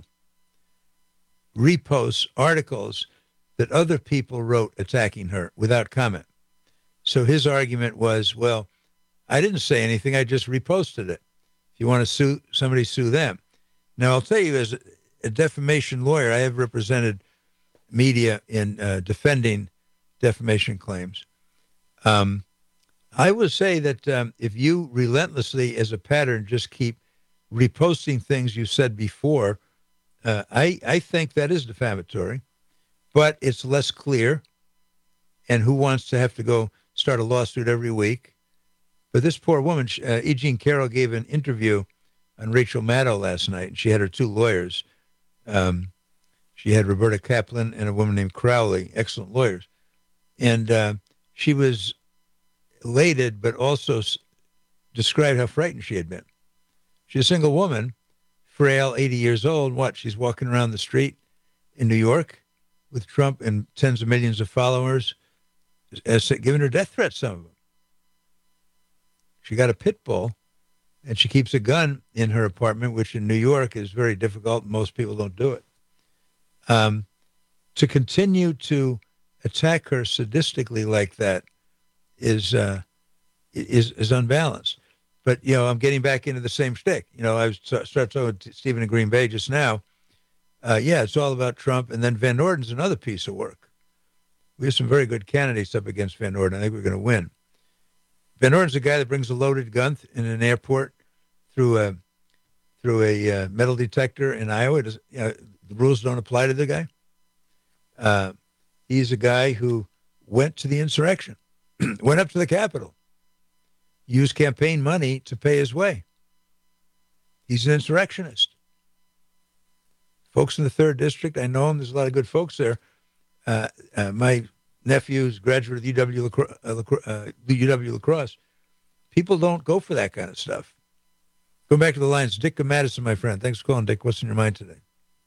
reposts articles that other people wrote attacking her without comment. So his argument was, well, I didn't say anything. I just reposted it. If you want to sue somebody, sue them. Now, I'll tell you, as a defamation lawyer, I have represented media in uh, defending defamation claims. Um, I will say that um, if you relentlessly, as a pattern, just keep reposting things you said before, uh, I, I think that is defamatory, but it's less clear. And who wants to have to go start a lawsuit every week? But this poor woman, uh, E. Jean Carroll, gave an interview on Rachel Maddow last night, and she had her two lawyers. Um, she had Roberta Kaplan and a woman named Crowley, excellent lawyers. And uh, she was elated, but also s- described how frightened she had been. She's a single woman, frail, eighty years old. What? She's walking around the street in New York with Trump and tens of millions of followers, as giving her death threats, some of them. She got a pit bull, and she keeps a gun in her apartment, which in New York is very difficult. Most people don't do it. Um, to continue to attack her sadistically like that is uh, is is unbalanced. But, you know, I'm getting back into the same shtick. You know, I was started talking to Stephen in Green Bay just now. Uh, yeah, it's all about Trump. And then Van Orden's another piece of work. We have some very good candidates up against Van Orden. I think we're going to win. Van Orden's the guy that brings a loaded gun in an airport through a through a uh, metal detector in Iowa. Does, you know, the rules don't apply to the guy. Uh, he's a guy who went to the insurrection, went up to the Capitol, used campaign money to pay his way. He's an insurrectionist. Folks in the third district, I know him. There's a lot of good folks there. Uh, uh, my nephew's graduate of U W La Crosse, uh, uh, U W La Crosse. People don't go for that kind of stuff. Go back to the lines. Dick of Madison, my friend. Thanks for calling, Dick. What's in your mind today?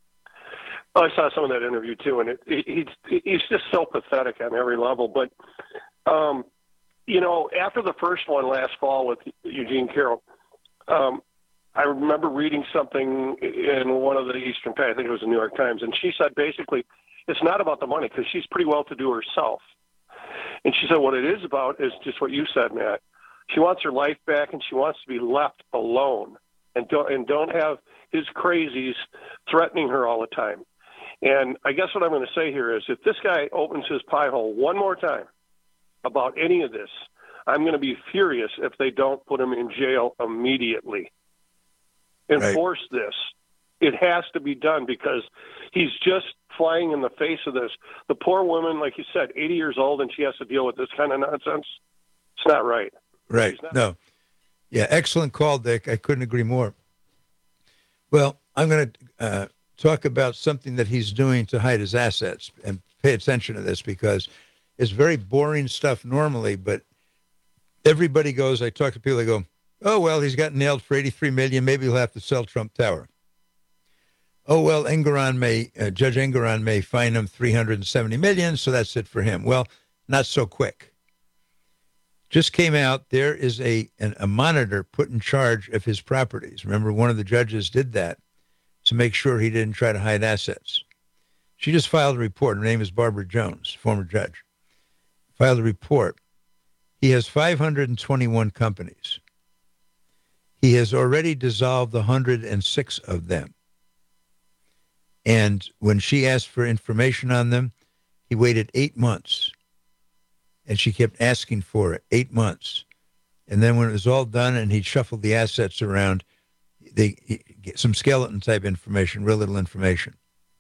Oh, I saw some of that interview too, and it, it, he's he's just so pathetic on every level. But um, you know, after the first one last fall with Eugene Carroll, um, I remember reading something in one of the Eastern Pay, I think it was the New York Times, and she said basically it's not about the money because she's pretty well to do herself. And she said what it is about is just what you said, Matt. She wants her life back, and she wants to be left alone and don't and don't have his crazies threatening her all the time. And I guess what I'm going to say here is if this guy opens his pie hole one more time about any of this, I'm going to be furious if they don't put him in jail immediately. Enforce right. this. It has to be done because he's just flying in the face of this. The poor woman, like you said, eighty years old, and she has to deal with this kind of nonsense. It's not right. Right. Not- no. Yeah, excellent call, Dick. I couldn't agree more. Well, I'm going to uh, talk about something that he's doing to hide his assets, and pay attention to this because it's very boring stuff normally, but everybody goes, I talk to people, they go, oh, well, he's got nailed for eighty-three million dollars. Maybe he'll have to sell Trump Tower. Oh, well, Engoron may, uh, Judge Engoron may fine him three hundred seventy million dollars, so that's it for him. Well, not so quick. Just came out, there is a an, a monitor put in charge of his properties. Remember, one of the judges did that to make sure he didn't try to hide assets. She just filed a report. Her name is Barbara Jones, former judge. Filed a report. He has five hundred twenty-one companies. He has already dissolved one hundred six of them. And when she asked for information on them, he waited eight months. And she kept asking for it, eight months. And then when it was all done and he shuffled the assets around, they get some skeleton type information, real little information.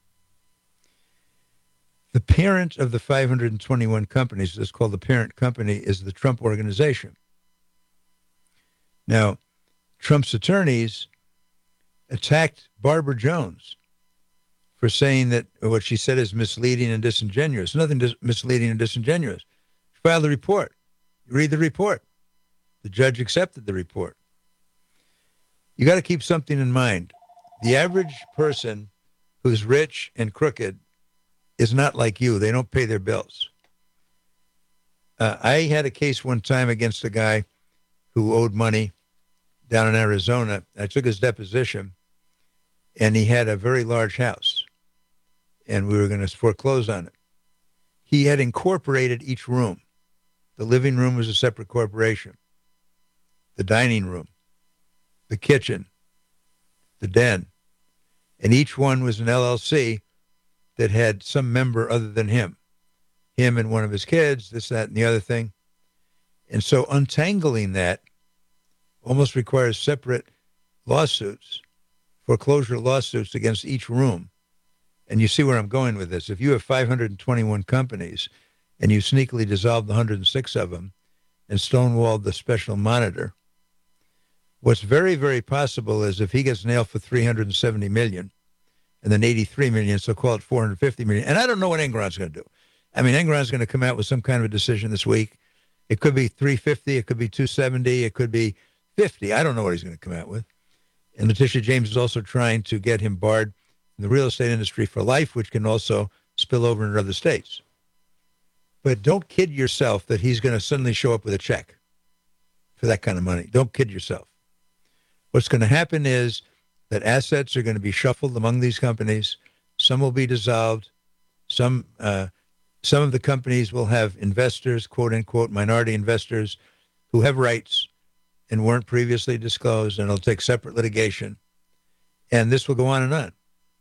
The parent of the five hundred twenty-one companies, that's called the parent company, is the Trump Organization. Now, Trump's attorneys attacked Barbara Jones for saying that what she said is misleading and disingenuous. Nothing dis- misleading and disingenuous. She filed the report. You read the report. The judge accepted the report. You got to keep something in mind. The average person who's rich and crooked is not like you. They don't pay their bills. Uh, I had a case one time against a guy who owed money down in Arizona. I took his deposition, and he had a very large house, and we were going to foreclose on it. He had incorporated each room. The living room was a separate corporation. The dining room, the kitchen, the den, and each one was an L L C that had some member other than him. Him and one of his kids, this, that, and the other thing. And so untangling that almost requires separate lawsuits, foreclosure lawsuits against each room. And you see where I'm going with this. If you have five hundred twenty-one companies and you sneakily dissolved one hundred six of them and stonewalled the special monitor, what's very, very possible is if he gets nailed for three hundred seventy million and then eighty-three million, so call it four hundred fifty million. And I don't know what Enron's going to do. I mean, Enron's going to come out with some kind of a decision this week. It could be three fifty, it could be two seventy, it could be fifty. I don't know what he's going to come out with. And Letitia James is also trying to get him barred from the real estate industry for life, which can also spill over into other states. But don't kid yourself that he's going to suddenly show up with a check for that kind of money. Don't kid yourself. What's going to happen is that assets are going to be shuffled among these companies. Some will be dissolved. Some uh, some of the companies will have investors, quote unquote, minority investors, who have rights and weren't previously disclosed, and it'll take separate litigation. And this will go on and on.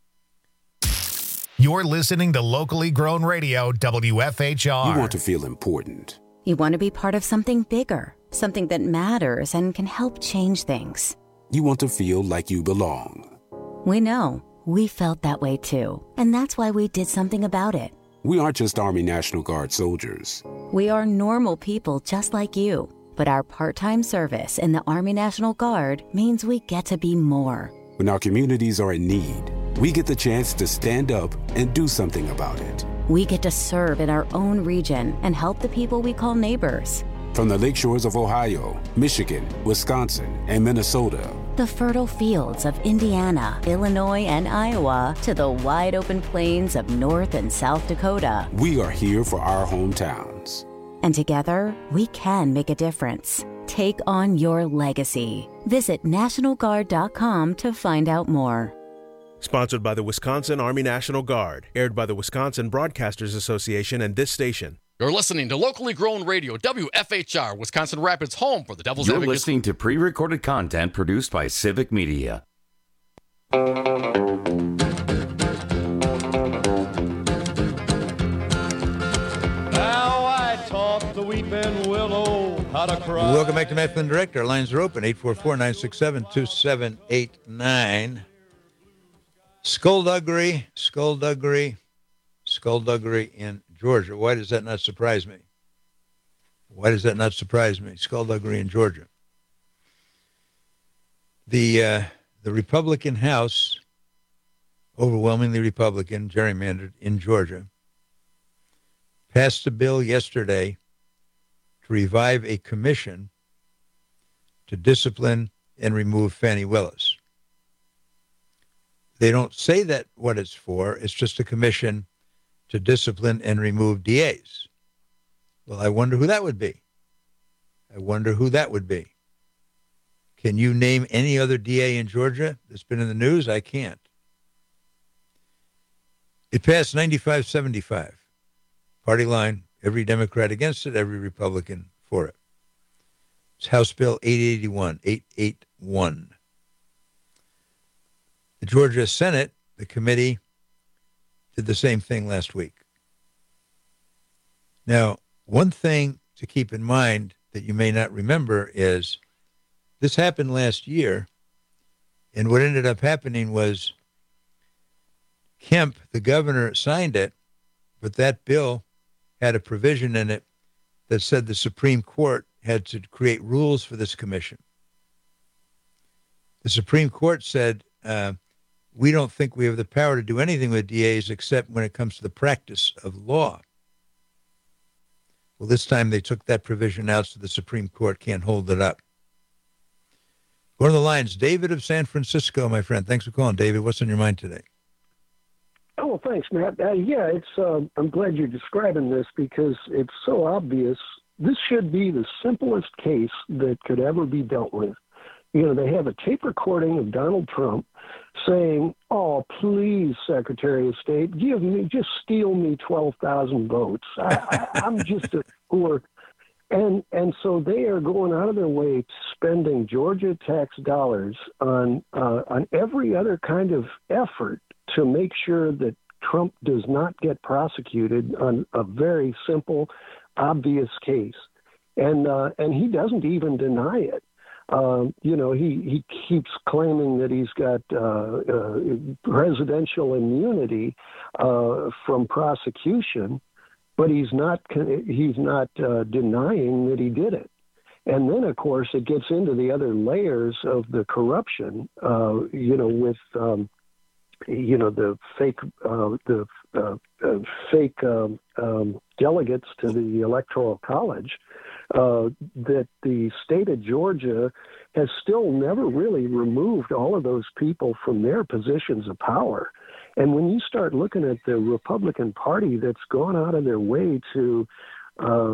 You're listening to Locally Grown Radio, W F H R. You want to feel important. You want to be part of something bigger, something that matters and can help change things. You want to feel like you belong. We know. We felt that way too. And that's why we did something about it. We aren't just Army National Guard soldiers. We are normal people just like you. But our part-time service in the Army National Guard means we get to be more. When our communities are in need, we get the chance to stand up and do something about it. We get to serve in our own region and help the people we call neighbors. From the lake shores of Ohio, Michigan, Wisconsin, and Minnesota. The fertile fields of Indiana, Illinois, and Iowa to the wide open plains of North and South Dakota. We are here for our hometowns. And together, we can make a difference. Take on your legacy. Visit National Guard dot com to find out more. Sponsored by the Wisconsin Army National Guard. Aired by the Wisconsin Broadcasters Association and this station. You're listening to Locally Grown Radio, W F H R, Wisconsin Rapids, home for the Devil's You're Advocates. listening to pre-recorded content produced by Civic Media. Welcome back to Method and Direct. Our lines are open, eight four four, nine six seven, two seven eight nine. Skullduggery, skullduggery, skullduggery in Georgia. Why does that not surprise me? Why does that not surprise me? Skullduggery in Georgia. The, uh, the Republican House, overwhelmingly Republican, gerrymandered in Georgia, passed a bill yesterday to revive a commission to discipline and remove Fani Willis. They don't say that what it's for. It's just a commission to discipline and remove D As. Well, I wonder who that would be. I wonder who that would be. Can you name any other D A in Georgia that's been in the news? I can't. It passed ninety-five seventy-five. Party line, every Democrat against it, every Republican for it. It's House Bill eight eighty-one, eight eighty-one. The Georgia Senate, the committee, did the same thing last week. Now, one thing to keep in mind that you may not remember is this happened last year, and what ended up happening was Kemp, the governor, signed it, but that bill had a provision in it that said the Supreme Court had to create rules for this commission. The Supreme Court said, uh, we don't think we have the power to do anything with D As except when it comes to the practice of law. Well, this time they took that provision out so the Supreme Court can't hold it up. Going to the lines, David of San Francisco, my friend. Thanks for calling, David. What's on your mind today? Oh, thanks, Matt. Uh, yeah, it's. Uh, I'm glad you're describing this because it's so obvious. This should be the simplest case that could ever be dealt with. You know, they have a tape recording of Donald Trump saying, oh, please, Secretary of State, give me, just steal me twelve thousand votes. I, I, I'm just a poor, And and so they are going out of their way spending Georgia tax dollars on uh, on every other kind of effort to make sure that Trump does not get prosecuted on a very simple, obvious case. And uh, and he doesn't even deny it. Um, you know, he, he keeps claiming that he's got uh, uh, presidential immunity uh, from prosecution, but he's not he's not uh, denying that he did it. And then, of course, it gets into the other layers of the corruption. Uh, you know, with um, you know the fake uh, the uh, uh, fake um, um, delegates to the Electoral College. Uh, that the state of Georgia has still never really removed all of those people from their positions of power. And when you start looking at the Republican Party that's gone out of their way to, uh,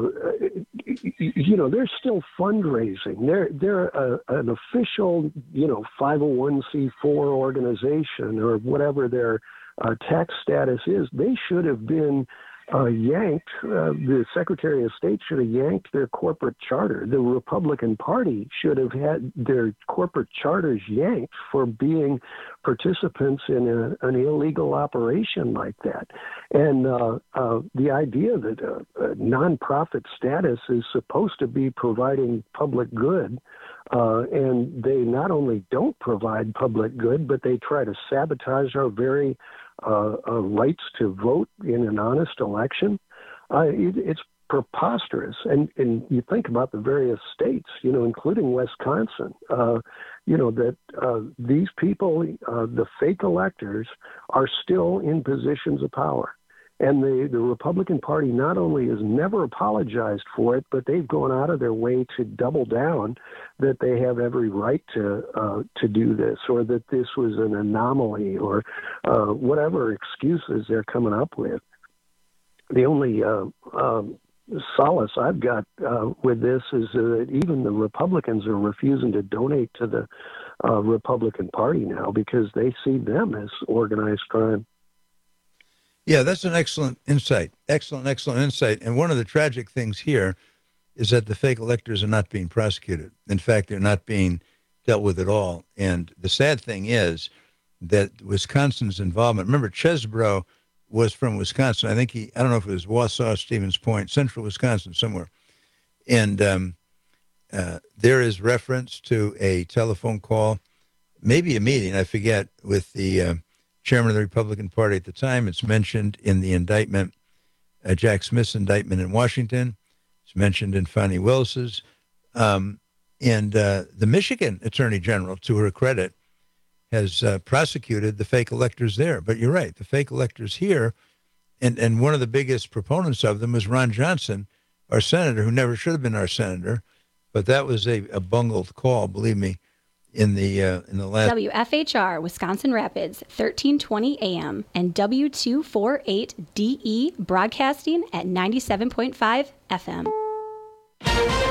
you know, they're still fundraising. They're they're a, an official, you know, five oh one c four organization or whatever their uh, tax status is. They should have been Uh, yanked, uh, the Secretary of State should have yanked their corporate charter. The Republican Party should have had their corporate charters yanked for being participants in a, an illegal operation like that. And uh, uh, the idea that a, a nonprofit status is supposed to be providing public good, uh, and they not only don't provide public good, but they try to sabotage our very Uh, uh, rights to vote in an honest election. Uh, it, it's preposterous. And, and you think about the various states, you know, including Wisconsin, uh, you know, that uh, these people, uh, the fake electors, are still in positions of power. And the, the Republican Party not only has never apologized for it, but they've gone out of their way to double down that they have every right to uh, to do this, or that this was an anomaly, or uh, whatever excuses they're coming up with. The only uh, um, solace I've got uh, with this is that even the Republicans are refusing to donate to the uh, Republican Party now because they see them as organized crime. Yeah, that's an excellent insight. Excellent, excellent insight. And one of the tragic things here is that the fake electors are not being prosecuted. In fact, they're not being dealt with at all. And the sad thing is that Wisconsin's involvement, remember, Chesbrough was from Wisconsin. I think he, I don't know if it was Wausau, Stevens Point, central Wisconsin somewhere. And um, uh, there is reference to a telephone call, maybe a meeting, I forget, with the uh, chairman of the Republican Party at the time. It's mentioned in the indictment, uh, Jack Smith's indictment in Washington. It's mentioned in Fani Willis's. Um, and uh, the Michigan Attorney General, to her credit, has uh, prosecuted the fake electors there. But you're right, the fake electors here, and, and one of the biggest proponents of them was Ron Johnson, our senator, who never should have been our senator. But that was a, a bungled call, believe me. In the uh, in the last W F H R Wisconsin Rapids, thirteen twenty A M and W two forty-eight D E broadcasting at ninety-seven point five F M.